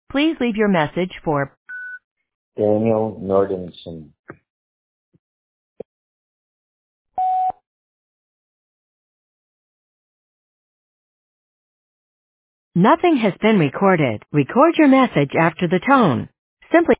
Please leave your message for Daniel Nordenson. Nothing has been recorded. Record your message after the tone. Simply